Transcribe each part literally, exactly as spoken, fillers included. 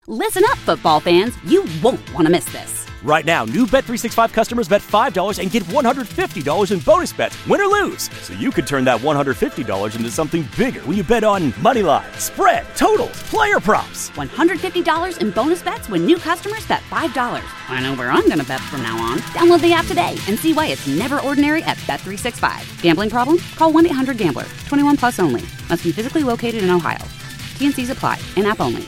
Listen up, football fans. You won't want to miss this. Right now, new Bet three sixty-five customers bet five dollars and get one hundred fifty dollars in bonus bets, win or lose. So you could turn that one hundred fifty dollars into something bigger when you bet on money line, spread, totals, player props. one hundred fifty dollars in bonus bets when new customers bet five dollars. I know where I'm going to bet from now on. Download the app today and see why it's never ordinary at Bet three sixty-five. Gambling problem? Call one eight hundred gambler. twenty-one plus only. Must be physically located in Ohio. T N Cs apply. In-app only.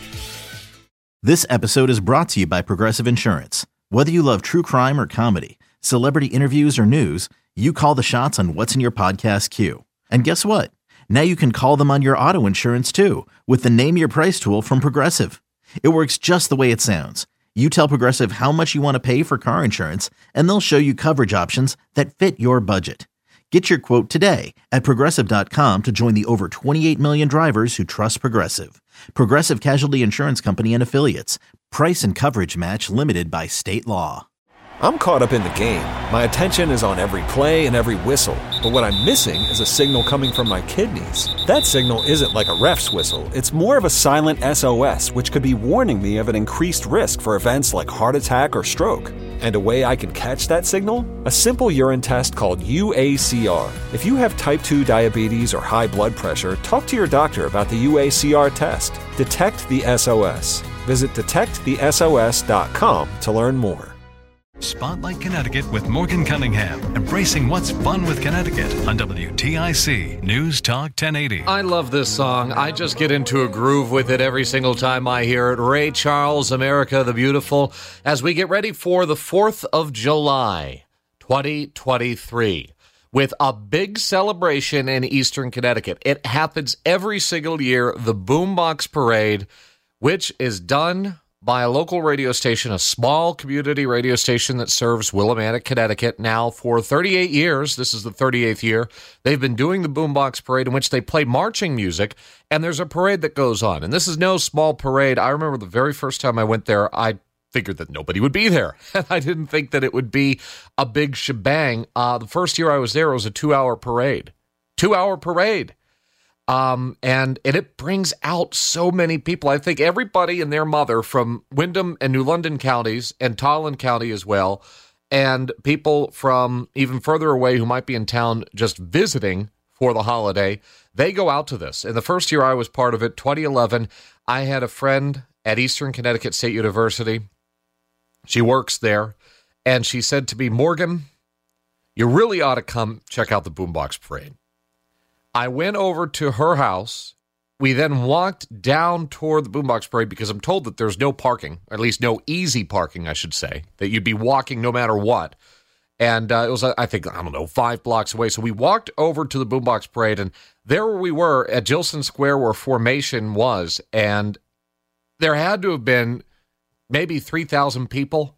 This episode is brought to you by Progressive Insurance. Whether you love true crime or comedy, celebrity interviews or news, you call the shots on what's in your podcast queue. And guess what? Now you can call them on your auto insurance too with the Name Your Price tool from Progressive. It works just the way it sounds. You tell Progressive how much you want to pay for car insurance, and they'll show you coverage options that fit your budget. Get your quote today at Progressive dot com to join the over twenty-eight million drivers who trust Progressive. Progressive Casualty Insurance Company and Affiliates. Price and coverage match limited by state law. I'm caught up in the game. My attention is on every play and every whistle. But what I'm missing is a signal coming from my kidneys. That signal isn't like a ref's whistle. It's more of a silent S O S, which could be warning me of an increased risk for events like heart attack or stroke. And a way I can catch that signal? A simple urine test called U A C R. If you have type two diabetes or high blood pressure, talk to your doctor about the U A C R test. Detect the S O S. Visit detect the S O S dot com to learn more. Spotlight Connecticut with Morgan Cunningham, embracing what's fun with Connecticut on W T I C News Talk ten eighty. I love this song. I just get into a groove with it every single time I hear it. Ray Charles, America the Beautiful, as we get ready for the fourth of July, twenty twenty-three, with a big celebration in Eastern Connecticut. It happens every single year, the Boombox Parade, which is done by a local radio station, a small community radio station that serves Willimantic, Connecticut, now for thirty-eight years. This is the thirty-eighth year. They've been doing the Boombox Parade, in which they play marching music, and there's a parade that goes on. And this is no small parade. I remember the very first time I went there, I figured that nobody would be there. And I didn't think that it would be a big shebang. Uh, the first year I was there, it was a two-hour parade. Two-hour parade. Um, and, and it brings out so many people. I think everybody and their mother from Windham and New London counties and Tolland County as well, and people from even further away who might be in town just visiting for the holiday, they go out to this. And the first year I was part of it, twenty eleven, I had a friend at Eastern Connecticut State University. She works there, and she said to me, Morgan, you really ought to come check out the Boombox Parade. I went over to her house. We then walked down toward the Boombox Parade because I'm told that there's no parking, or at least no easy parking, I should say, that you'd be walking no matter what. And uh, it was, I think, I don't know, five blocks away. So we walked over to the Boombox Parade, and there we were at Gilson Square where Formation was, and there had to have been maybe three thousand people.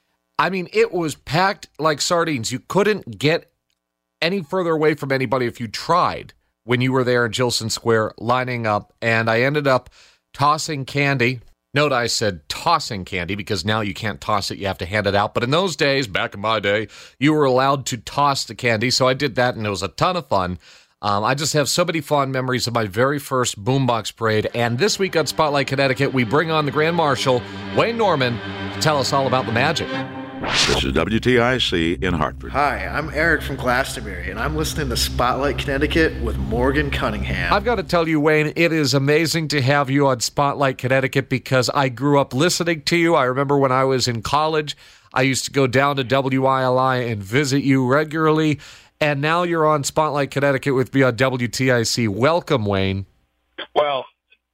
I mean, it was packed like sardines. You couldn't get any further away from anybody if you tried when you were there in Gilson Square lining up, and I ended up tossing candy. Note I said tossing candy because now you can't toss it, you have to hand it out. But in those days, back in my day, you were allowed to toss the candy, so I did that, and it was a ton of fun. Um, I just have so many fond memories of my very first Boombox Parade, and this week on Spotlight Connecticut, we bring on the Grand Marshal, Wayne Norman, to tell us all about the magic. This is W T I C in Hartford. Hi, I'm Eric from Glastonbury, and I'm listening to Spotlight Connecticut with Morgan Cunningham. I've got to tell you, Wayne, it is amazing to have you on Spotlight Connecticut because I grew up listening to you. I remember when I was in college, I used to go down to W I L I and visit you regularly, and now you're on Spotlight Connecticut with me on W T I C. Welcome, Wayne. Well,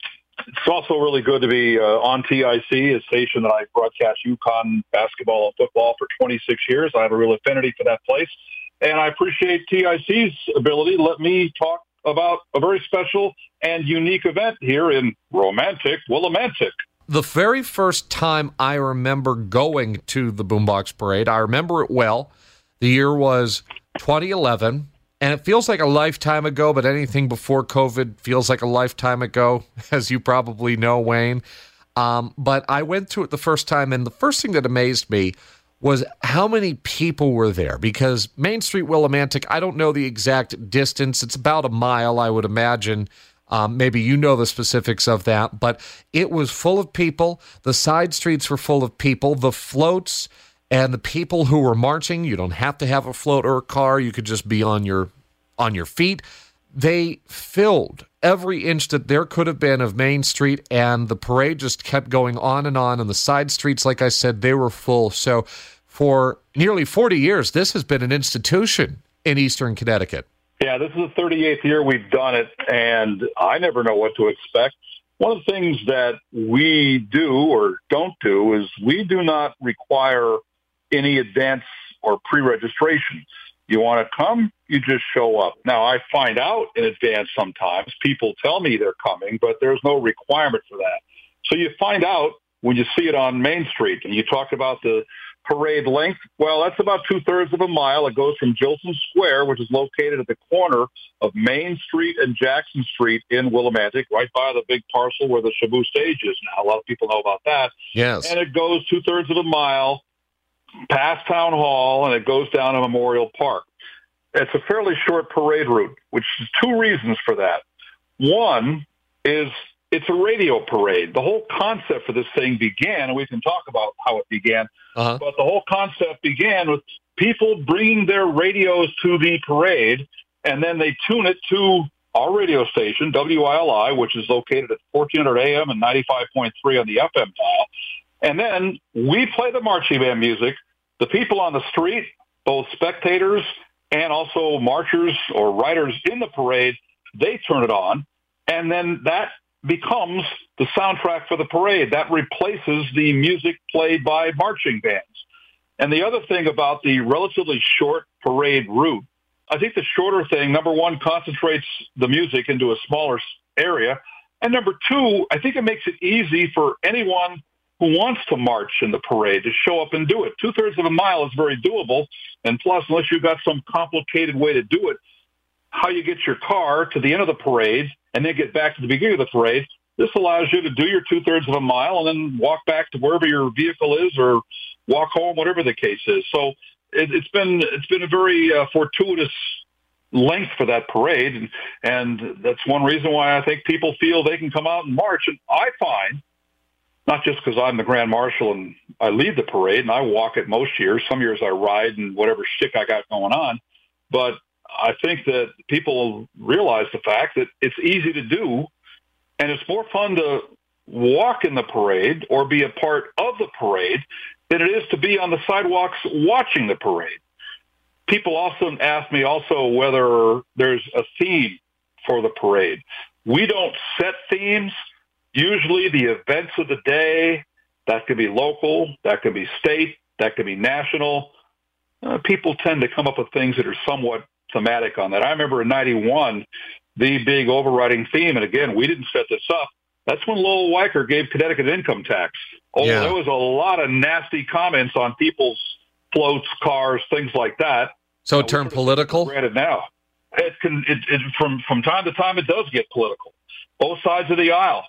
it's also really good to be uh, on T I C, a station that I broadcast UConn basketball and football for twenty-six years. I have a real affinity for that place, and I appreciate T I C's ability to let me talk about a very special and unique event here in romantic Willimantic. The very first time I remember going to the Boombox Parade, I remember it well. The year was twenty eleven. And it feels like a lifetime ago, but anything before COVID feels like a lifetime ago, as you probably know, Wayne. Um, but I went to it the first time, and the first thing that amazed me was how many people were there. Because Main Street Willimantic, I don't know the exact distance. It's about a mile, I would imagine, Um, maybe you know the specifics of that, but it was full of people. The side streets were full of people. The floats and the people who were marching, you don't have to have a float or a car. You could just be on your on your feet. They filled every inch that there could have been of Main Street, and the parade just kept going on and on. And the side streets, like I said, they were full. So for nearly forty years, this has been an institution in Eastern Connecticut. Yeah, this is the thirty-eighth year we've done it, and I never know what to expect. One of the things that we do or don't do is we do not require any advance or pre-registration. You want to come, you just show up. Now, I find out in advance sometimes. People tell me they're coming, but there's no requirement for that. So you find out when you see it on Main Street. And you talked about the parade length. Well, that's about two-thirds of a mile. It goes from Gilson Square, which is located at the corner of Main Street and Jackson Street in Willimantic, right by the big parcel where the Shabu stage is now. A lot of people know about that. Yes. And it goes two-thirds of a mile past Town Hall, and it goes down to Memorial Park. It's a fairly short parade route, which is two reasons for that. One is it's a radio parade. The whole concept for this thing began, and we can talk about how it began, uh-huh. but the whole concept began with people bringing their radios to the parade, and then they tune it to our radio station, W I L I, which is located at fourteen hundred A M and ninety-five point three on the F M dial. And then we play the marching band music. The people on the street, both spectators and also marchers or riders in the parade, they turn it on. And then that becomes the soundtrack for the parade. That replaces the music played by marching bands. And the other thing about the relatively short parade route, I think the shorter thing, number one, concentrates the music into a smaller area. And number two, I think it makes it easy for anyone who wants to march in the parade to show up and do it. Two-thirds of a mile is very doable. And plus, unless you've got some complicated way to do it, how you get your car to the end of the parade and then get back to the beginning of the parade, this allows you to do your two-thirds of a mile and then walk back to wherever your vehicle is or walk home, whatever the case is. So it, it's been it's been a very uh, fortuitous length for that parade, and, and that's one reason why I think people feel they can come out and march. And I find, not just because I'm the Grand Marshal and I lead the parade and I walk it most years. Some years I ride and whatever shtick I got going on. But I think that people realize the fact that it's easy to do, and it's more fun to walk in the parade or be a part of the parade than it is to be on the sidewalks watching the parade. People often ask me also whether there's a theme for the parade. We don't set themes. Usually the events of the day, that could be local, that could be state, that could be national. Uh, people tend to come up with things that are somewhat thematic on that. I remember in ninety-one, the big overriding theme, and again, we didn't set this up, that's when Lowell Weicker gave Connecticut income tax. Oh, yeah. There was a lot of nasty comments on people's floats, cars, things like that. So it turned political? Granted now. It can, it, it, from, from time to time, it does get political. Both sides of the aisle.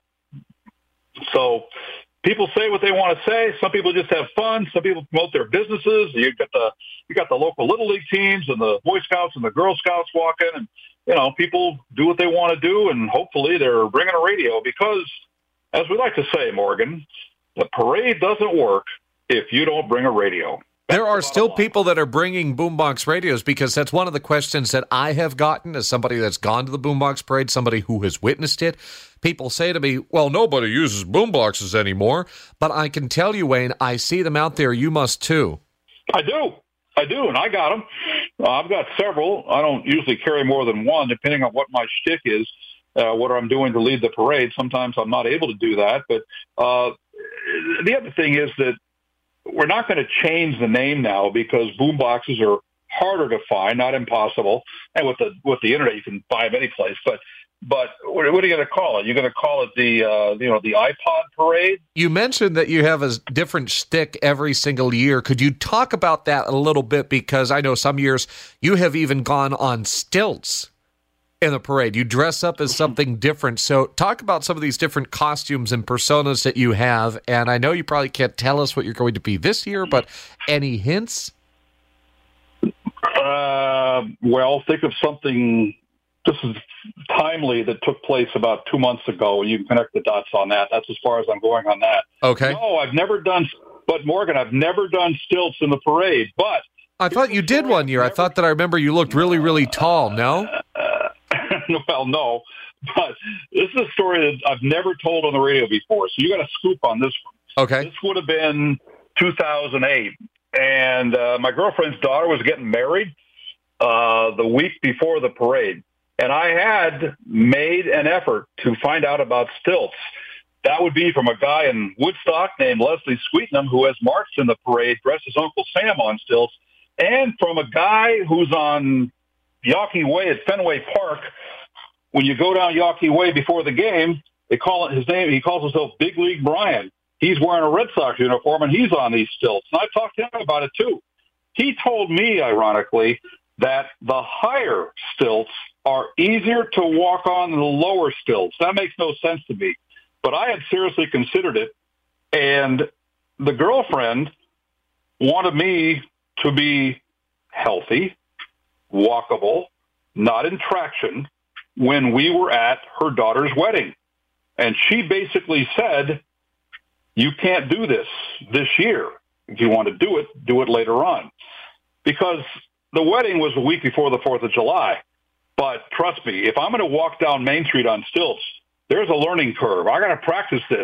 So people say what they want to say. Some people just have fun. Some people promote their businesses. You got the you got the local Little League teams and the Boy Scouts and the Girl Scouts walking, and you know people do what they want to do, and hopefully they're bringing a radio because, as we like to say, Morgan, the parade doesn't work if you don't bring a radio. There are still people that are bringing boombox radios, because that's one of the questions that I have gotten as somebody that's gone to the boombox parade, somebody who has witnessed it. People say to me, well, nobody uses boomboxes anymore. But I can tell you, Wayne, I see them out there. You must too. I do. I do, and I got them. Uh, I've got several. I don't usually carry more than one, depending on what my shtick is, uh, what I'm doing to lead the parade. Sometimes I'm not able to do that. But uh, the other thing is that we're not going to change the name now because boomboxes are harder to find, not impossible. And with the with the internet, you can buy them any place. But but what, what are you going to call it? You're going to call it the uh, you know the iPod parade? You mentioned that you have a different shtick every single year. Could you talk about that a little bit? Because I know some years you have even gone on stilts in the parade. You dress up as something different. So talk about some of these different costumes and personas that you have. And I know you probably can't tell us what you're going to be this year, but any hints? Uh, well, think of something this is timely that took place about two months ago. You can connect the dots on that. That's as far as I'm going on that. Okay. No, I've never done, but Morgan, I've never done stilts in the parade. But I thought you did one year. I thought that I remember you looked really, really tall. No? Uh, well, no. But this is a story that I've never told on the radio before, so you got a scoop on this one. Okay. This would have been two thousand eight, and uh, my girlfriend's daughter was getting married uh, the week before the parade. And I had made an effort to find out about stilts. That would be from a guy in Woodstock named Leslie Sweetnam, who has marched in the parade dressed as Uncle Sam on stilts, and from a guy who's on Yawkey Way at Fenway Park. When you go down Yawkey Way before the game, they call it his name. He calls himself Big League Brian. He's wearing a Red Sox uniform, and he's on these stilts. And I talked to him about it, too. He told me, ironically, that the higher stilts are easier to walk on than the lower stilts. That makes no sense to me. But I had seriously considered it, and the girlfriend wanted me to be healthy, walkable, not in traction, when we were at her daughter's wedding. And she basically said, you can't do this this year. If you want to do it, do it later on. Because the wedding was a week before the fourth of July. But trust me, if I'm going to walk down Main Street on stilts, there's a learning curve. I got to practice this.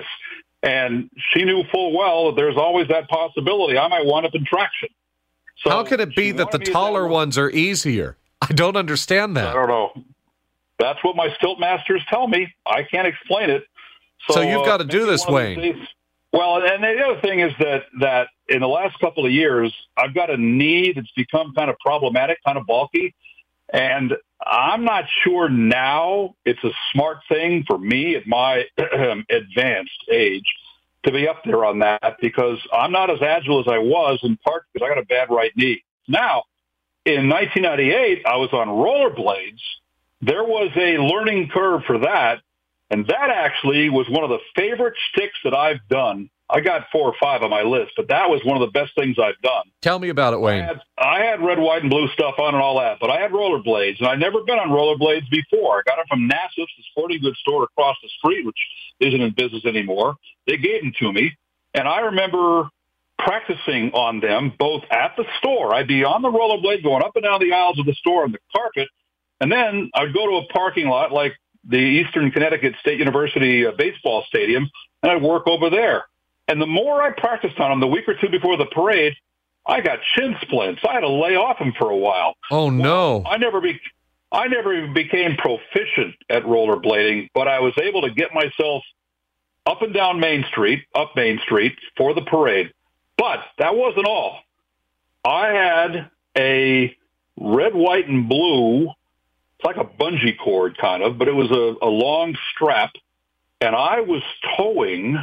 And she knew full well that there's always that possibility I might wind up in traction. So how can it be that the taller ones are easier? I don't understand that. I don't know. That's what my stilt masters tell me. I can't explain it. So, so you've uh, got to do this, Wayne. Days, well, and the other thing is that, that in the last couple of years, I've got a knee that's become kind of problematic, kind of bulky. And I'm not sure now it's a smart thing for me at my advanced age to be up there on that, because I'm not as agile as I was, in part because I got a bad right knee. Now, in nineteen ninety-eight, I was on rollerblades. There was a learning curve for that, and that actually was one of the favorite sticks that I've done. I got four or five on my list, but that was one of the best things I've done. Tell me about it, Wayne. I had, I had red, white, and blue stuff on and all that, but I had rollerblades, and I'd never been on rollerblades before. I got them from Nassif's, the sporting goods store across the street, which isn't in business anymore. They gave them to me, and I remember practicing on them both at the store. I'd be on the rollerblade going up and down the aisles of the store on the carpet, and then I'd go to a parking lot like the Eastern Connecticut State University uh, baseball stadium, and I'd work over there. And the more I practiced on them, the week or two before the parade, I got shin splints. I had to lay off them for a while. Oh, no. Well, I never be, I never became proficient at rollerblading, but I was able to get myself up and down Main Street, up Main Street for the parade. But that wasn't all. I had a red, white, and blue, it's like a bungee cord kind of, but it was a, a long strap, and I was towing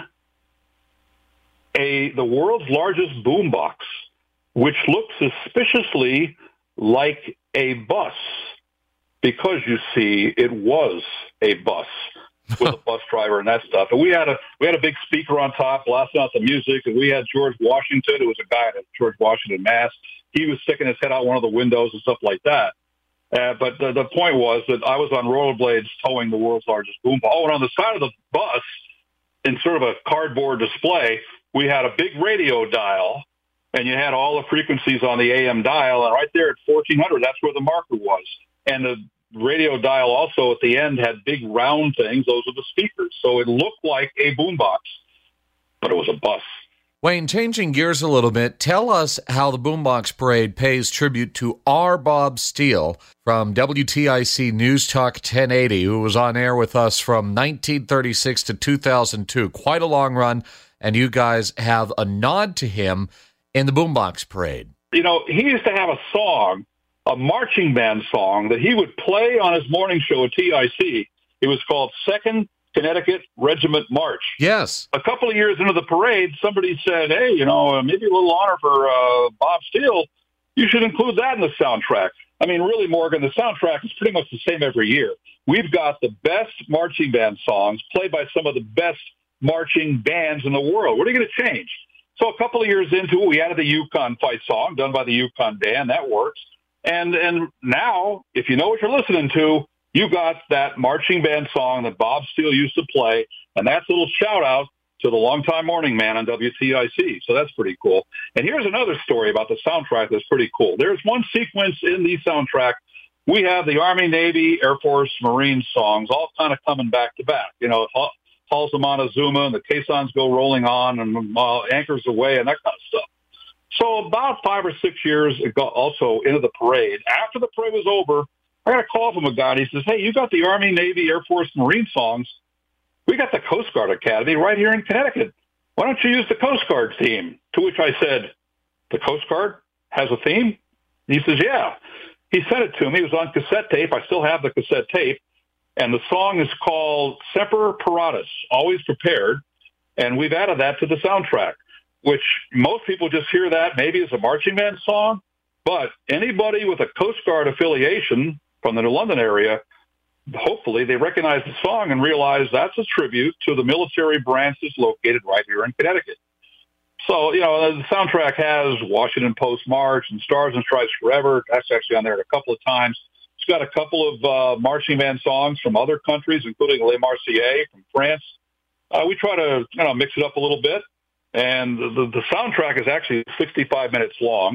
a the world's largest boombox, which looked suspiciously like a bus, because you see, it was a bus with a bus driver and that stuff. And we had a we had a big speaker on top blasting out the music, and we had George Washington. It was a guy at George Washington mask. He was sticking his head out one of the windows and stuff like that. Uh, but the, the point was that I was on rollerblades towing the world's largest boombox. Oh, and on the side of the bus, in sort of a cardboard display, we had a big radio dial, and you had all the frequencies on the A M dial, and right there at fourteen hundred, that's where the marker was. And the radio dial also at the end had big round things. Those are the speakers. So it looked like a boombox, but it was a bus. Wayne, changing gears a little bit, tell us how the Boombox Parade pays tribute to our Bob Steele from W T I C News Talk ten eighty, who was on air with us from nineteen thirty-six to two thousand two. Quite a long run, and you guys have a nod to him in the Boombox Parade. You know, he used to have a song, a marching band song, that he would play on his morning show at T I C. It was called Second Connecticut Regiment March. Yes. A couple of years into the parade, somebody said, hey, you know, maybe a little honor for uh, Bob Steele. You should include that in the soundtrack. I mean, really, Morgan, the soundtrack is pretty much the same every year. We've got the best marching band songs played by some of the best marching bands in the world. What are you going to change? So a couple of years into it, we added the Yukon Fight song done by the Yukon Band. That works. And and now, if you know what you're listening to, you got that marching band song that Bob Steele used to play, and that's a little shout-out to the longtime morning man on W T I C. So that's pretty cool. And here's another story about the soundtrack that's pretty cool. There's one sequence in the soundtrack. We have the Army, Navy, Air Force, Marine songs all kind of coming back to back. You know, Halls of Montezuma and the caissons go rolling on and uh, anchors away and that kind of stuff. So about five or six years ago, also into the parade. After the parade was over, I got a call from a guy, and he says, hey, you got the Army, Navy, Air Force, Marine songs. We got the Coast Guard Academy right here in Connecticut. Why don't you use the Coast Guard theme? To which I said, the Coast Guard has a theme? And he says, yeah. He sent it to me. It was on cassette tape. I still have the cassette tape. And the song is called Semper Paratus, Always Prepared. And we've added that to the soundtrack, which most people just hear that maybe as a marching band song. But anybody with a Coast Guard affiliation from the New London area, hopefully they recognize the song and realize that's a tribute to the military branches located right here in Connecticut. So, you know, the soundtrack has Washington Post March and Stars and Stripes Forever. That's actually on there a couple of times. It's got a couple of uh, marching band songs from other countries, including Les Marseillaise from France. Uh, we try to, you know, mix it up a little bit. And the, the soundtrack is actually sixty-five minutes long.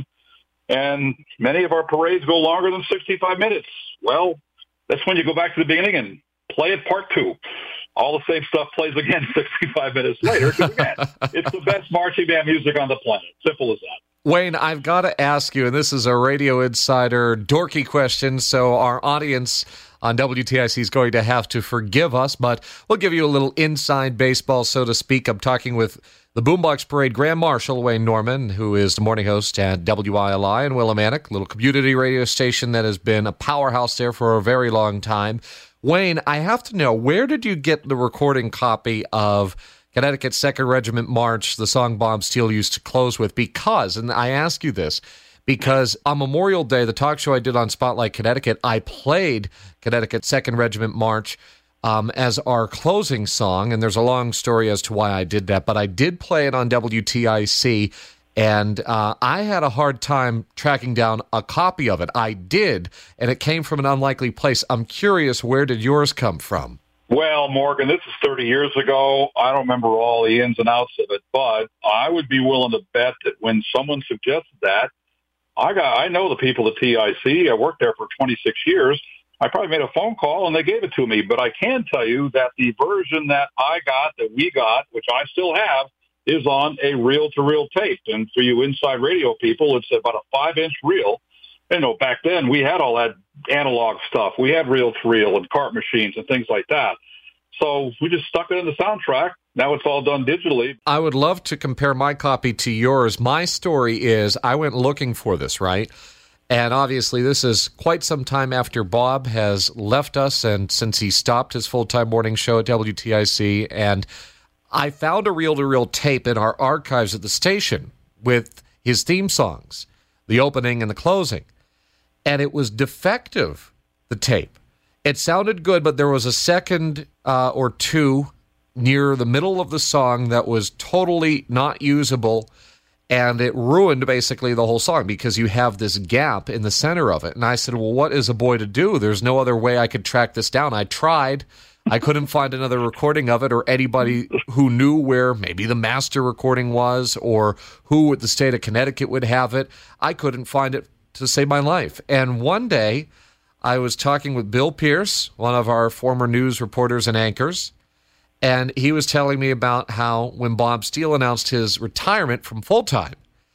And many of our parades go longer than sixty-five minutes. Well, that's when you go back to the beginning and play it part two. All the same stuff plays again sixty-five minutes later. Because again, it's the best marching band music on the planet. Simple as that. Wayne, I've got to ask you, and this is a Radio Insider dorky question, so our audience on W T I C is going to have to forgive us, but we'll give you a little inside baseball, so to speak. I'm talking with the Boombox Parade Grand Marshal, Wayne Norman, who is the morning host at W I L I in Willimantic, a little community radio station that has been a powerhouse there for a very long time. Wayne, I have to know, where did you get the recording copy of Connecticut's Second Regiment March, the song Bob Steele used to close with? Because, and I ask you this, because on Memorial Day, the talk show I did on Spotlight Connecticut, I played Connecticut's Second Regiment March um, as our closing song, and there's a long story as to why I did that, but I did play it on W T I C, and uh, I had a hard time tracking down a copy of it. I did, and it came from an unlikely place. I'm curious, where did yours come from? Well, Morgan, this is thirty years ago. I don't remember all the ins and outs of it, but I would be willing to bet that when someone suggested that, I got I know the people at T I C. I worked there for twenty-six years. I probably made a phone call, and they gave it to me. But I can tell you that the version that I got, that we got, which I still have, is on a reel-to-reel tape. And for you inside radio people, it's about a five-inch reel. You know, back then, we had all that analog stuff. We had reel-to-reel and cart machines and things like that. So we just stuck it in the soundtrack. Now it's all done digitally. I would love to compare my copy to yours. My story is I went looking for this, right? And obviously this is quite some time after Bob has left us and since he stopped his full-time morning show at W T I C. And I found a reel-to-reel tape in our archives at the station with his theme songs, the opening and the closing. And it was defective, the tape. It sounded good, but there was a second uh, or two near the middle of the song that was totally not usable, and it ruined basically the whole song because you have this gap in the center of it. And I said, well, what is a boy to do? There's no other way I could track this down. I tried. I couldn't find another recording of it or anybody who knew where maybe the master recording was or who at the state of Connecticut would have it. I couldn't find it to save my life. And one day I was talking with Bill Pierce, one of our former news reporters and anchors, and he was telling me about how when Bob Steele announced his retirement from full-time,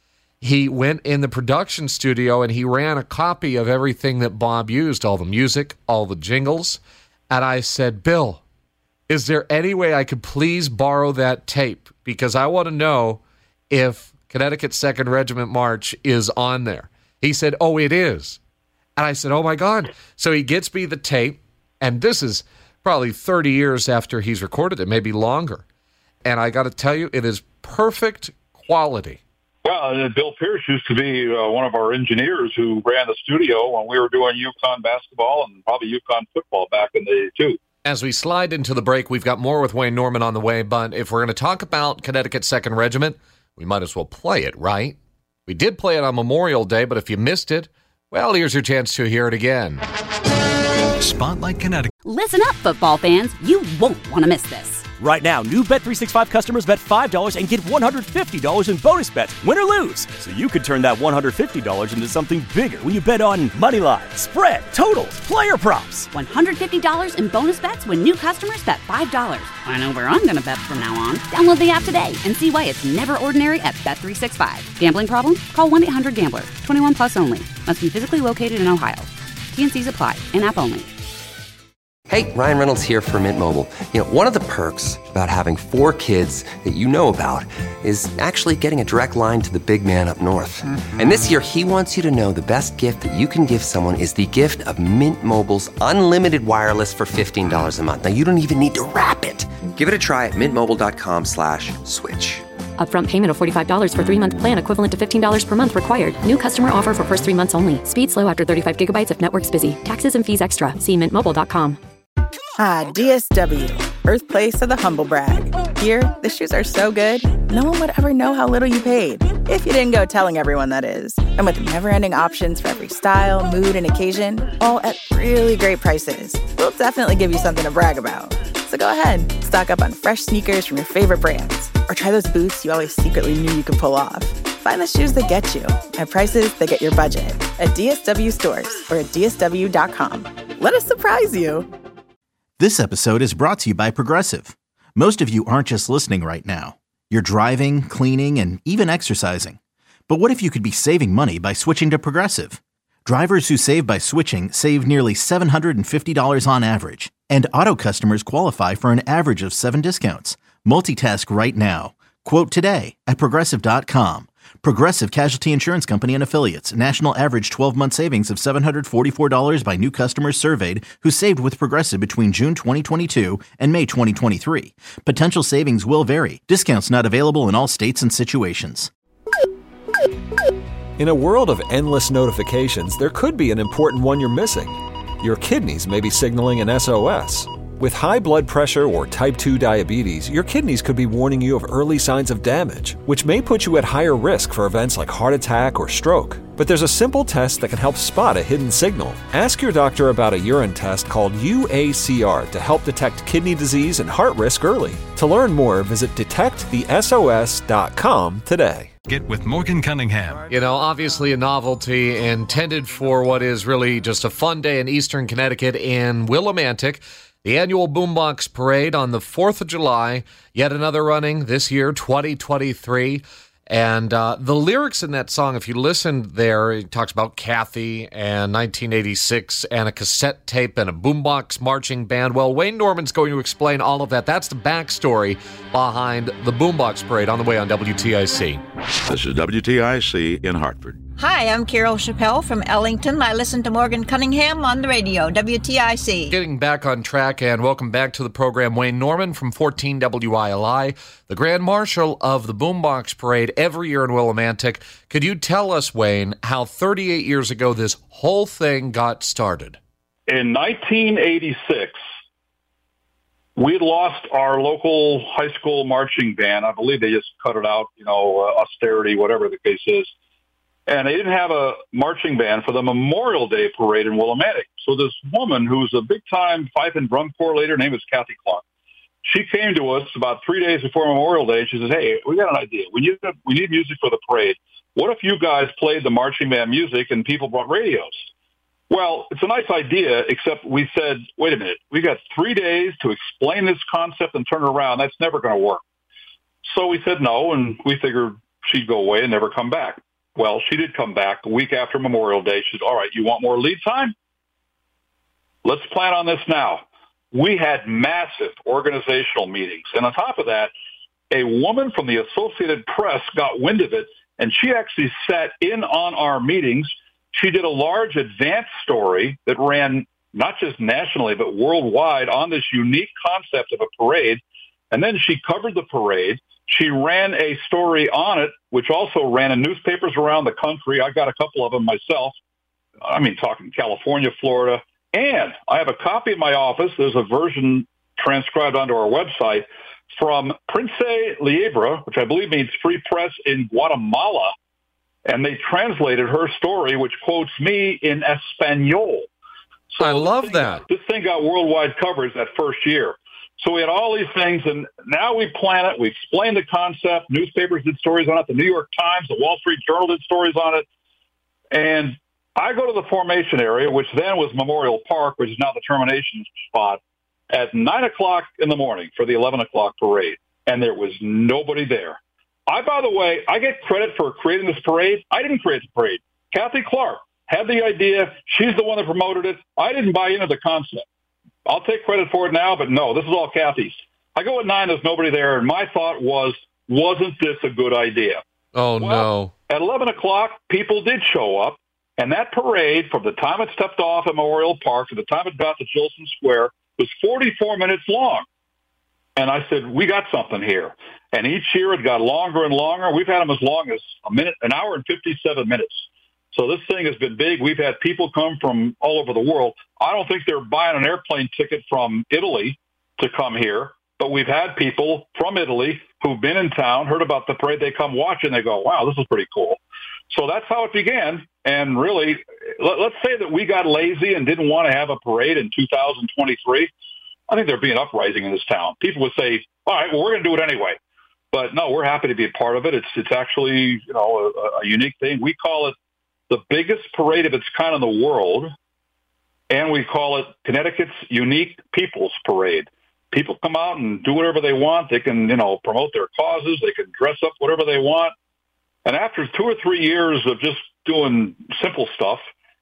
he went in the production studio and he ran a copy of everything that Bob used, all the music, all the jingles. And I said, Bill, is there any way I could please borrow that tape? Because I want to know if Connecticut's Second Regiment March is on there. He said, oh, it is. And I said, oh, my God. So he gets me the tape, and this is probably thirty years after he's recorded it, maybe longer. And I got to tell you, it is perfect quality. Well, Bill Pierce used to be uh, one of our engineers who ran the studio when we were doing UConn basketball and probably UConn football back in the day, too. As we slide into the break, we've got more with Wayne Norman on the way, but if we're going to talk about Connecticut's Second Regiment, we might as well play it, right? We did play it on Memorial Day, but if you missed it, well, here's your chance to hear it again. Spotlight Connecticut. Listen up, football fans. You won't want to miss this. Right now, new Bet three sixty-five customers bet five dollars and get one hundred fifty dollars in bonus bets, win or lose. So you could turn that one hundred fifty dollars into something bigger when you bet on money line, spread, totals, player props. one hundred fifty dollars in bonus bets when new customers bet five dollars. I know where I'm going to bet from now on. Download the app today and see why it's never ordinary at Bet three sixty-five. Gambling problem? Call one eight hundred gambler. twenty-one plus only. Must be physically located in Ohio. T and C's apply. In-app only. Hey, Ryan Reynolds here for Mint Mobile. You know, one of the perks about having four kids that you know about is actually getting a direct line to the big man up north. Mm-hmm. And this year, he wants you to know the best gift that you can give someone is the gift of Mint Mobile's unlimited wireless for fifteen dollars a month. Now, you don't even need to wrap it. Give it a try at mintmobile.com slash switch. Upfront payment of forty-five dollars for three-month plan equivalent to fifteen dollars per month required. New customer offer for first three months only. Speed slow after thirty-five gigabytes if network's busy. Taxes and fees extra. See mint mobile dot com. Ah, D S W, birthplace of the humble brag. Here, the shoes are so good, no one would ever know how little you paid. If you didn't go telling everyone, that is. And with never-ending options for every style, mood, and occasion, all at really great prices, we'll definitely give you something to brag about. So go ahead, stock up on fresh sneakers from your favorite brands, or try those boots you always secretly knew you could pull off. Find the shoes that get you at prices that get your budget at D S W stores or at D S W dot com. Let us surprise you. This episode is brought to you by Progressive. Most of you aren't just listening right now. You're driving, cleaning, and even exercising. But what if you could be saving money by switching to Progressive? Drivers who save by switching save nearly seven hundred fifty dollars on average. And auto customers qualify for an average of seven discounts. Multitask right now. Quote today at Progressive dot com. Progressive Casualty Insurance Company and Affiliates. National average twelve-month savings of seven hundred forty-four dollars by new customers surveyed who saved with Progressive between June twenty twenty-two and May twenty twenty-three. Potential savings will vary. Discounts not available in all states and situations. In a world of endless notifications, there could be an important one you're missing. Your kidneys may be signaling an S O S. With high blood pressure or type two diabetes, your kidneys could be warning you of early signs of damage, which may put you at higher risk for events like heart attack or stroke. But there's a simple test that can help spot a hidden signal. Ask your doctor about a urine test called U A C R to help detect kidney disease and heart risk early. To learn more, visit detect the S O S dot com today. Get with Morgan Cunningham. You know, obviously a novelty intended for what is really just a fun day in Eastern Connecticut in Willimantic. The annual Boombox Parade on the fourth of July, yet another running this year, twenty twenty-three. And uh, the lyrics in that song, if you listen there, it talks about Kathy and nineteen eighty-six and a cassette tape and a boombox marching band. Well, Wayne Norman's going to explain all of that. That's the backstory behind the Boombox Parade on the way on W T I C. This is W T I C in Hartford. Hi, I'm Carol Chappelle from Ellington. I listen to Morgan Cunningham on the radio, W T I C. Getting back on track, and welcome back to the program, Wayne Norman from fourteen W I L I, the Grand Marshal of the Boombox Parade every year in Willimantic. Could you tell us, Wayne, how thirty-eight years ago this whole thing got started? In nineteen eighty-six, we had lost our local high school marching band. I believe they just cut it out, you know, uh, austerity, whatever the case is. And they didn't have a marching band for the Memorial Day parade in Willimantic. So this woman, who's a big-time fife and drum corps leader, her name is Kathy Clark. She came to us about three days before Memorial Day. She says, hey, we got an idea. We need, we need music for the parade. What if you guys played the marching band music and people brought radios? Well, it's a nice idea, except we said, wait a minute. We got three days to explain this concept and turn it around. That's never going to work. So we said no, and we figured she'd go away and never come back. Well, she did come back a week after Memorial Day. She said, all right, you want more lead time? Let's plan on this now. We had massive organizational meetings. And on top of that, a woman from the Associated Press got wind of it, and she actually sat in on our meetings. She did a large advance story that ran not just nationally, but worldwide on this unique concept of a parade. And then she covered the parade. She ran a story on it, which also ran in newspapers around the country. I got a couple of them myself. I mean, talking California, Florida. And I have a copy in my office. There's a version transcribed onto our website from Prince Liebra, which I believe means free press in Guatemala. And they translated her story, which quotes me in Espanol. So I love thing, that. This thing got worldwide coverage that first year. So we had all these things, and now we plan it. We explain the concept. Newspapers did stories on it. The New York Times, the Wall Street Journal did stories on it. And I go to the formation area, which then was Memorial Park, which is now the termination spot, at nine o'clock in the morning for the eleven o'clock parade. And there was nobody there. I, by the way, I get credit for creating this parade. I didn't create the parade. Kathy Clark had the idea. She's the one that promoted it. I didn't buy into the concept. I'll take credit for it now, but no, this is all Kathy's. I go at nine, there's nobody there, and my thought was, wasn't this a good idea? Oh, well, no. At eleven o'clock, people did show up, and that parade, from the time it stepped off at Memorial Park to the time it got to Gilson Square, was forty-four minutes long. And I said, we got something here. And each year it got longer and longer. We've had them as long as a minute, an hour and fifty-seven minutes. So this thing has been big. We've had people come from all over the world. I don't think they're buying an airplane ticket from Italy to come here, but we've had people from Italy who've been in town, heard about the parade. They come watch and they go, wow, this is pretty cool. So that's how it began. And really, let, let's say that we got lazy and didn't want to have a parade in two thousand twenty-three. I think there'd be an uprising in this town. People would say, all right, well, we're going to do it anyway. But no, we're happy to be a part of it. It's it's actually, you know, a, a unique thing. We call it the biggest parade of its kind in the world, and we call it Connecticut's Unique People's Parade. People come out and do whatever they want. They can, you know, promote their causes. They can dress up whatever they want. And after two or three years of just doing simple stuff,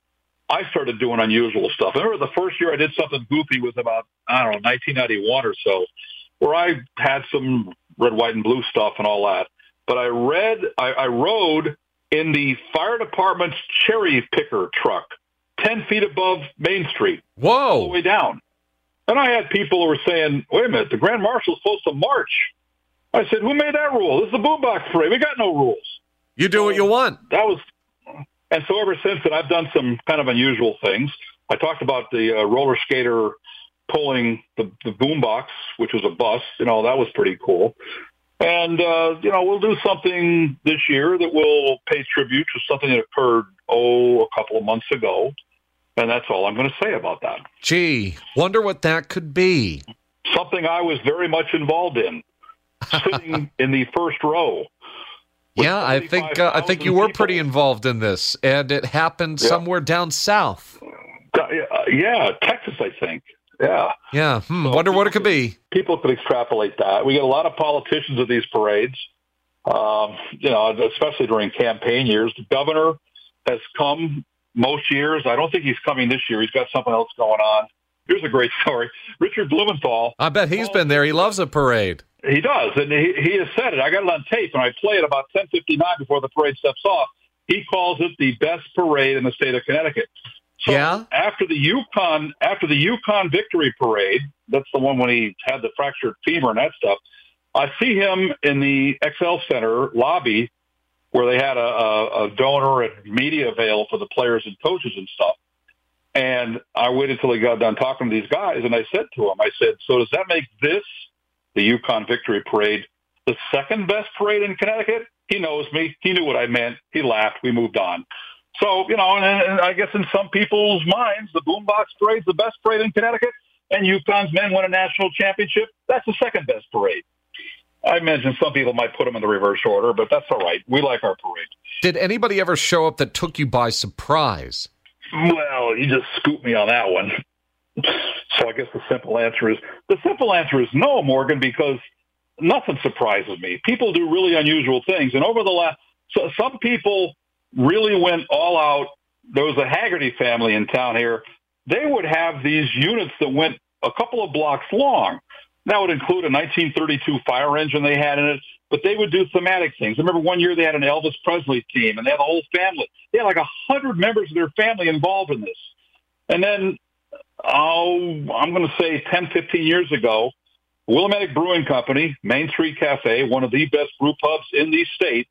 I started doing unusual stuff. I remember the first year I did something goofy was about, I don't know, nineteen ninety-one or so, where I had some red, white, and blue stuff and all that. But I read, I, I rode in the fire department's cherry picker truck, ten feet above Main Street. Whoa. All the way down. And I had people who were saying, wait a minute, the Grand Marshal's supposed to march. I said, who made that rule? This is the boombox parade. We got no rules. You do what you want. That was, and so ever since then, I've done some kind of unusual things. I talked about the uh, roller skater pulling the, the boombox, which was a bus. You know, that was pretty cool. And, uh, you know, we'll do something this year that will pay tribute to something that occurred, oh, a couple of months ago. And that's all I'm going to say about that. Gee, wonder what that could be. Something I was very much involved in, sitting in the first row. Yeah, I think uh, I think you were people. pretty involved in this, and it happened Yeah. somewhere down south. Uh, yeah, Texas, I think. Yeah. Yeah, hmm, So wonder what it could be. People could extrapolate that. We get a lot of politicians at these parades, um, you know, especially during campaign years. The governor has come most years. I don't think he's coming this year. He's got something else going on. Here's a great story. Richard Blumenthal. I bet he's been there. He loves a parade. He does, and he, he has said it. I got it on tape, and I play it about ten fifty-nine before the parade steps off. He calls it the best parade in the state of Connecticut. So yeah? after the Yukon, after the Yukon Victory Parade, that's the one when he had the fractured femur and that stuff, I see him in the X L Center lobby where they had a, a, a donor and media avail for the players and coaches and stuff. And I waited till he got done talking to these guys, and I said to him, I said, so does that make this, the Yukon Victory Parade, the second best parade in Connecticut? He knows me. He knew what I meant. He laughed. We moved on. So, you know, and, and I guess in some people's minds, the Boombox Parade's the best parade in Connecticut, and Yukon's men won a national championship. That's the second best parade. I imagine some people might put them in the reverse order, but that's all right. We like our parade. Did anybody ever show up that took you by surprise? Well, you just scooped me on that one. So I guess the simple answer is, the simple answer is no, Morgan, because nothing surprises me. People do really unusual things. And over the last, so some people really went all out. There was a Haggerty family in town here. They would have these units that went a couple of blocks long. That would include a nineteen thirty-two fire engine they had in it, but they would do thematic things. I remember one year they had an Elvis Presley team, and they had a whole family. They had like a hundred members of their family involved in this. And then, oh, I'm going to say ten, fifteen years ago, Willimantic Brewing Company, Main Street Cafe, one of the best brew pubs in the state,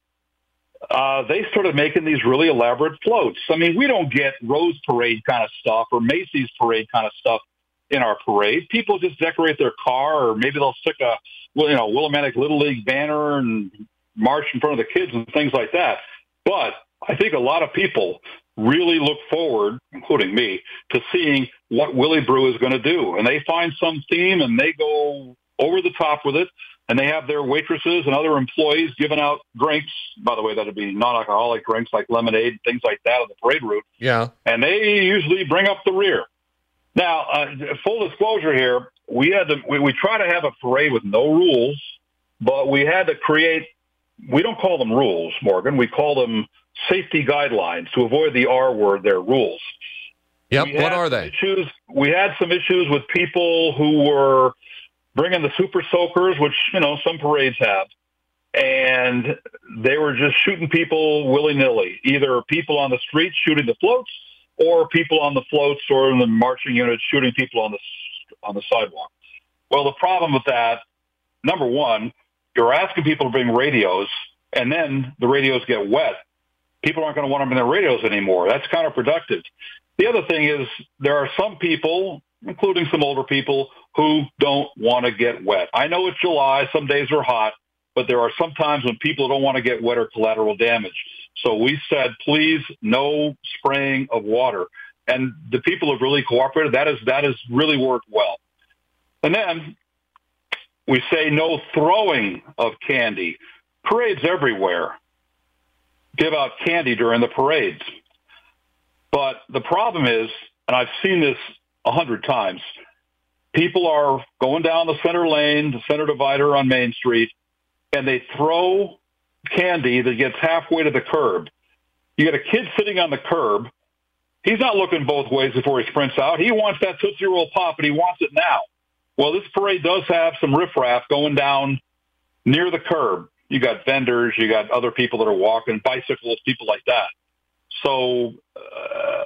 uh, they started making these really elaborate floats. I mean, we don't get Rose Parade kind of stuff or Macy's Parade kind of stuff in our parade. People just decorate their car, or maybe they'll stick a, you know, Willimantic Little League banner and march in front of the kids and things like that. But I think a lot of people really look forward, including me, to seeing what Willie Brew is going to do. And they find some theme and they go over the top with it. And they have their waitresses and other employees giving out drinks. By the way, that would be non-alcoholic drinks like lemonade, things like that on the parade route. Yeah. And they usually bring up the rear. Now, uh, full disclosure here, we had to, we, we try to have a parade with no rules, but we had to create, we don't call them rules, Morgan. We call them safety guidelines to avoid the R word, their rules. Yep. What are they? Issues, we had some issues with people who were bringing the super soakers, which, you know, some parades have, and they were just shooting people willy-nilly, either people on the street shooting the floats or people on the floats or in the marching units shooting people on the on the sidewalk. Well, the problem with that, number one, you're asking people to bring radios, and then the radios get wet. People aren't going to want them in their radios anymore. That's counterproductive. The other thing is there are some people, including some older people, who don't want to get wet. I know it's July, some days are hot, but there are some times when people don't want to get wet or collateral damage. So we said, please, no spraying of water. And the people have really cooperated. That is, that has really worked well. And then we say no throwing of candy. Parades everywhere give out candy during the parades. But the problem is, and I've seen this a hundred times, people are going down the center lane, the center divider on Main Street, and they throw candy that gets halfway to the curb. You got a kid sitting on the curb. He's not looking both ways before he sprints out. He wants that Tootsie Roll Pop, and he wants it now. Well, this parade does have some riffraff going down near the curb. You got vendors, you got other people that are walking, bicyclists, people like that. So uh,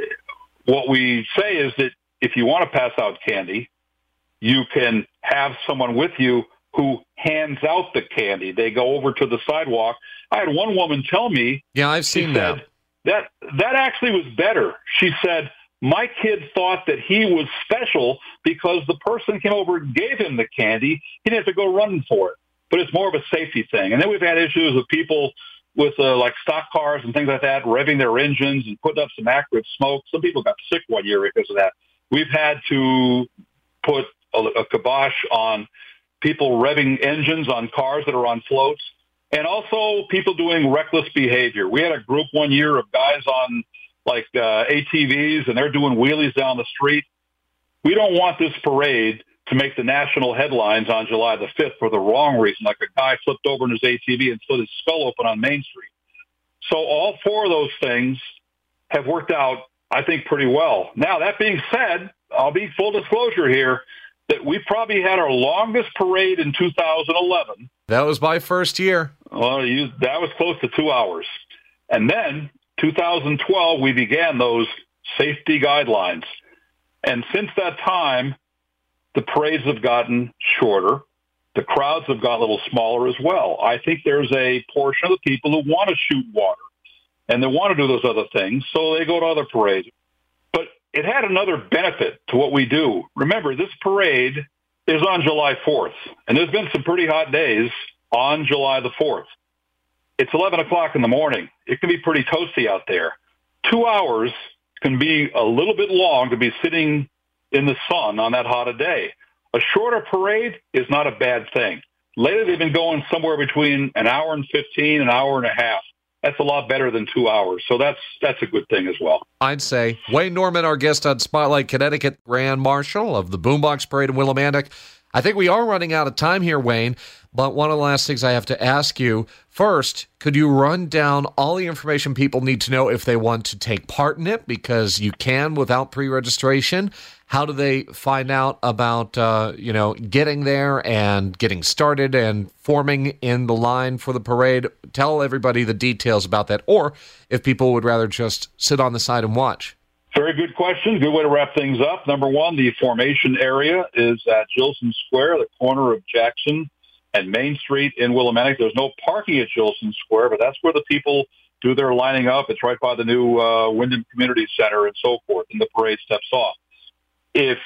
what we say is that if you want to pass out candy, you can have someone with you who hands out the candy. They go over to the sidewalk. I had one woman tell me. Yeah, I've seen that. That that actually was better. She said, my kid thought that he was special because the person came over and gave him the candy. He didn't have to go running for it. But it's more of a safety thing. And then we've had issues with people with uh, like stock cars and things like that, revving their engines and putting up some acrid smoke. Some people got sick one year because of that. We've had to put a, a kibosh on people revving engines on cars that are on floats, and also people doing reckless behavior. We had a group one year of guys on like uh, A T Vs, and they're doing wheelies down the street. We don't want this parade to make the national headlines on July the fifth for the wrong reason, like a guy flipped over in his A T V and split his skull open on Main Street. So all four of those things have worked out, I think, pretty well. Now, that being said, I'll be full disclosure here, that we probably had our longest parade in two thousand eleven. That was my first year. Well, you, that was close to two hours. And then two thousand twelve, we began those safety guidelines. And since that time, the parades have gotten shorter. The crowds have got a little smaller as well. I think there's a portion of the people who want to shoot water and they want to do those other things, so they go to other parades. But it had another benefit to what we do. Remember, this parade is on July fourth, and there's been some pretty hot days on July the fourth. It's eleven o'clock in the morning. It can be pretty toasty out there. Two hours can be a little bit long to be sitting in the sun on that hot a day. A shorter parade is not a bad thing. Lately, they've been going somewhere between an hour and fifteen, an hour and a half. That's a lot better than two hours. So that's that's a good thing as well. I'd say. Wayne Norman, our guest on Spotlight Connecticut, Grand Marshal of the Boombox Parade in Willimantic. I think we are running out of time here, Wayne, but one of the last things I have to ask you, first, could you run down all the information people need to know if they want to take part in it? Because you can without pre-registration. How do they find out about, uh, you know, getting there and getting started and forming in the line for the parade? Tell everybody the details about that, or if people would rather just sit on the side and watch. Very good question. Good way to wrap things up. Number one, the formation area is at Gilson Square, the corner of Jackson and Main Street in Willimantic. There's no parking at Gilson Square, but that's where the people do their lining up. It's right by the new uh, Wyndham Community Center and so forth, and the parade steps off. If,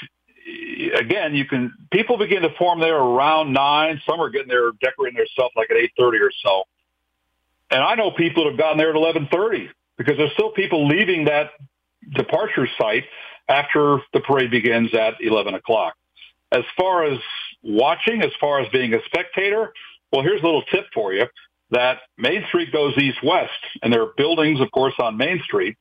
again, you can, people begin to form there around nine. Some are getting there, decorating their stuff like at eight thirty or so. And I know people that have gotten there at eleven thirty. because there's still people leaving that departure site after the parade begins at eleven o'clock. As far as watching, as far as being a spectator, well, here's a little tip for you, that Main Street goes east-west, and there are buildings, of course, on Main Street.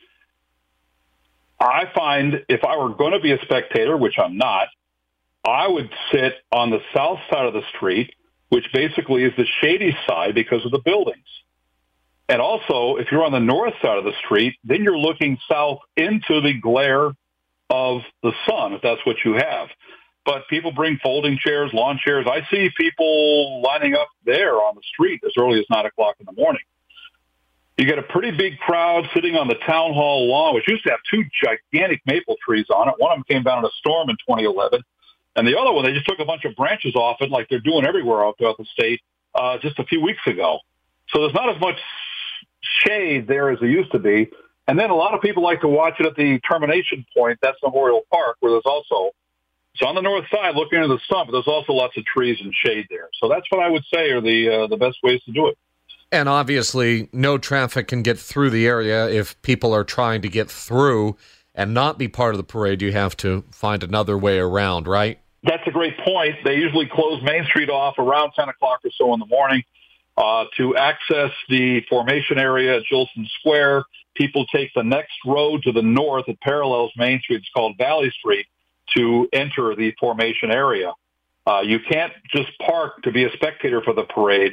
I find if I were going to be a spectator, which I'm not, I would sit on the south side of the street, which basically is the shady side because of the buildings. And also, if you're on the north side of the street, then you're looking south into the glare of the sun, if that's what you have. But people bring folding chairs, lawn chairs. I see people lining up there on the street as early as nine o'clock in the morning. You get a pretty big crowd sitting on the town hall lawn, which used to have two gigantic maple trees on it. One of them came down in a storm in twenty eleven. And the other one, they just took a bunch of branches off it like they're doing everywhere out throughout the state uh, just a few weeks ago. So there's not as much shade there as there used to be. And then a lot of people like to watch it at the termination point. That's Memorial Park, where there's also, it's on the north side looking into the sun, but there's also lots of trees and shade there. So that's what I would say are the uh, the best ways to do it. And obviously, no traffic can get through the area if people are trying to get through and not be part of the parade. You have to find another way around, right? That's a great point. They usually close Main Street off around ten o'clock or so in the morning. Uh, to access the formation area at Jillson Square, people take the next road to the north that parallels Main Street. It's called Valley Street to enter the formation area. Uh, you can't just park to be a spectator for the parade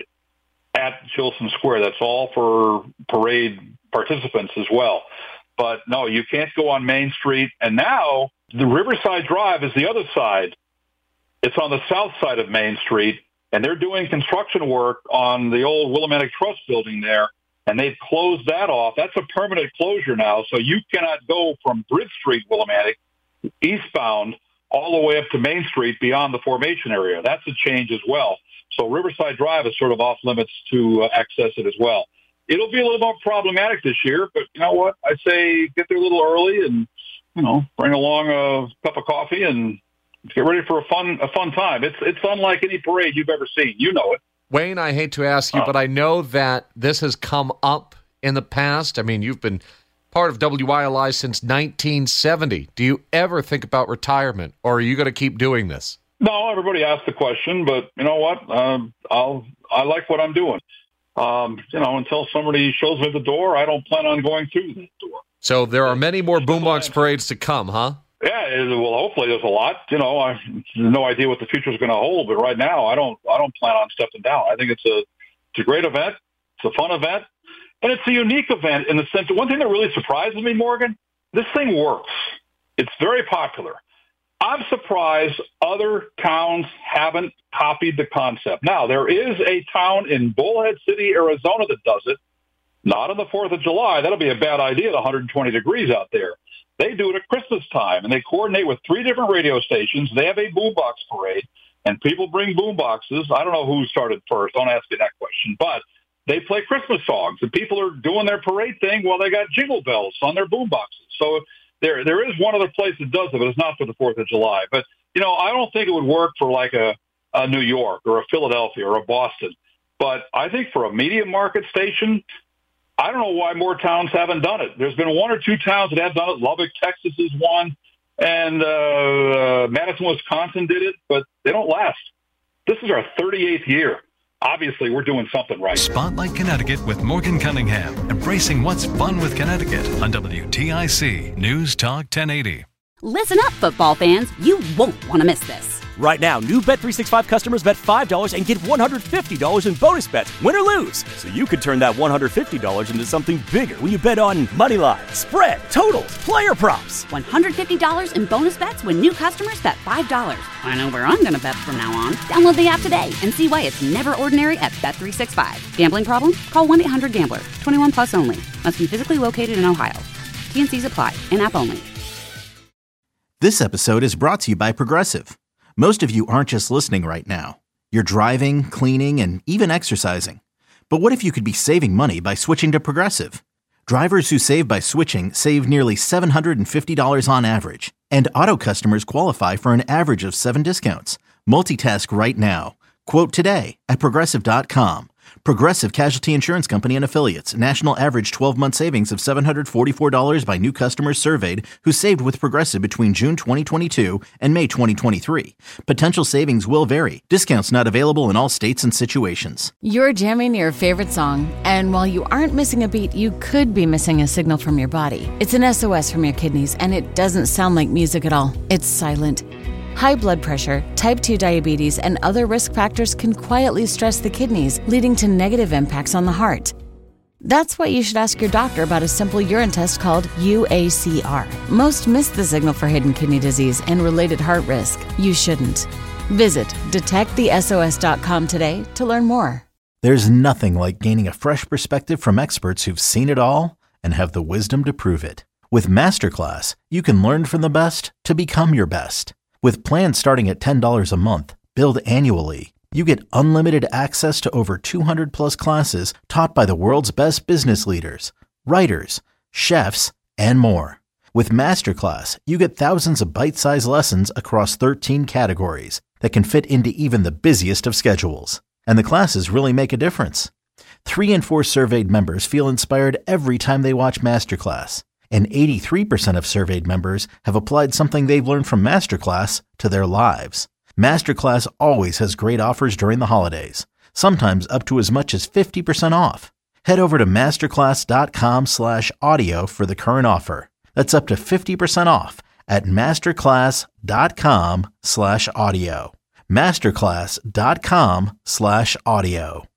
at Jillson Square. That's all for parade participants as well. But no, you can't go on Main Street. And now the Riverside Drive is the other side. It's on the south side of Main Street, and they're doing construction work on the old Willimantic Trust building there, and they've closed that off. That's a permanent closure now, so you cannot go from Bridge Street, Willimantic, eastbound, all the way up to Main Street beyond the formation area. That's a change as well. So Riverside Drive is sort of off limits to uh, access it as well. It'll be a little more problematic this year, but you know what? I say get there a little early and, you know, bring along a cup of coffee and get ready for a fun a fun time. It's it's unlike any parade you've ever seen. You know it. Wayne, I hate to ask you, oh. but I know that this has come up in the past. I mean, you've been part of W I L I since nineteen seventy. Do you ever think about retirement, or are you going to keep doing this? No, everybody asks the question, but you know what? Um, I'll I like what I'm doing. Um, you know, until somebody shows me the door, I don't plan on going through that door. So there are many more boombox parades to come, huh? Yeah, it, well, hopefully there's a lot. You know, I have no idea what the future is going to hold, but right now I don't. I don't plan on stepping down. I think it's a it's a great event. It's a fun event, and it's a unique event in the sense that one thing that really surprises me, Morgan, this thing works. It's very popular. I'm surprised other towns haven't copied the concept. Now, there is a town in Bullhead City, Arizona that does it. Not on the fourth of July. That'll be a bad idea at one hundred twenty degrees out there. They do it at Christmas time, and they coordinate with three different radio stations. They have a boombox parade, and people bring boomboxes. I don't know who started first. Don't ask me that question. But they play Christmas songs, and people are doing their parade thing while they got jingle bells on their boomboxes. So there, there is one other place that does it, but it's not for the fourth of July. But, you know, I don't think it would work for like a, a New York or a Philadelphia or a Boston. But I think for a medium market station, I don't know why more towns haven't done it. There's been one or two towns that have done it. Lubbock, Texas is one, and uh, uh, Madison, Wisconsin did it, but they don't last. This is our thirty-eighth year. Obviously, we're doing something right. Spotlight Connecticut with Morgan Cunningham, embracing what's fun with Connecticut on W T I C News Talk ten eighty. Listen up, football fans. You won't want to miss this. Right now, new Bet three sixty-five customers bet five dollars and get one hundred fifty dollars in bonus bets, win or lose. So you could turn that one hundred fifty dollars into something bigger when you bet on money line, spread, totals, player props. one hundred fifty dollars in bonus bets when new customers bet five dollars. I know where I'm going to bet from now on. Download the app today and see why it's never ordinary at Bet three sixty-five. Gambling problem? Call one eight hundred gambler. twenty-one plus only. Must be physically located in Ohio. T and C's apply. In-app only. This episode is brought to you by Progressive. Most of you aren't just listening right now. You're driving, cleaning, and even exercising. But what if you could be saving money by switching to Progressive? Drivers who save by switching save nearly seven hundred fifty dollars on average. And auto customers qualify for an average of seven discounts. Multitask right now. Quote today at Progressive dot com. Progressive Casualty Insurance Company and Affiliates. National average twelve-month savings of seven hundred forty-four dollars by new customers surveyed who saved with Progressive between June twenty twenty-two and May twenty twenty-three. Potential savings will vary. Discounts not available in all states and situations. You're jamming your favorite song, and while you aren't missing a beat, you could be missing a signal from your body. It's an S O S from your kidneys, and it doesn't sound like music at all. It's silent. High blood pressure, type two diabetes, and other risk factors can quietly stress the kidneys, leading to negative impacts on the heart. That's why you should ask your doctor about a simple urine test called U A C R. Most miss the signal for hidden kidney disease and related heart risk. You shouldn't. Visit detect the S O S dot com today to learn more. There's nothing like gaining a fresh perspective from experts who've seen it all and have the wisdom to prove it. With Masterclass, you can learn from the best to become your best. With plans starting at ten dollars a month, billed annually, you get unlimited access to over two hundred plus classes taught by the world's best business leaders, writers, chefs, and more. With Masterclass, you get thousands of bite-sized lessons across thirteen categories that can fit into even the busiest of schedules. And the classes really make a difference. Three in four surveyed members feel inspired every time they watch Masterclass. And eighty-three percent of surveyed members have applied something they've learned from Masterclass to their lives. Masterclass always has great offers during the holidays, sometimes up to as much as fifty percent off. Head over to masterclass.com slash audio for the current offer. That's up to fifty percent off at masterclass.com slash audio. Masterclass.com slash audio.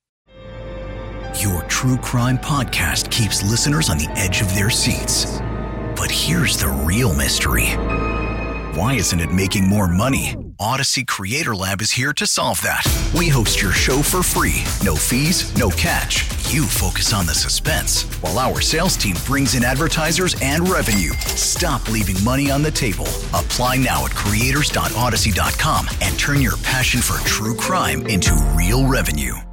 Your true crime podcast keeps listeners on the edge of their seats. But here's the real mystery. Why isn't it making more money? Odyssey Creator Lab is here to solve that. We host your show for free. No fees, no catch. You focus on the suspense, while our sales team brings in advertisers and revenue. Stop leaving money on the table. Apply now at creators dot odyssey dot com and turn your passion for true crime into real revenue.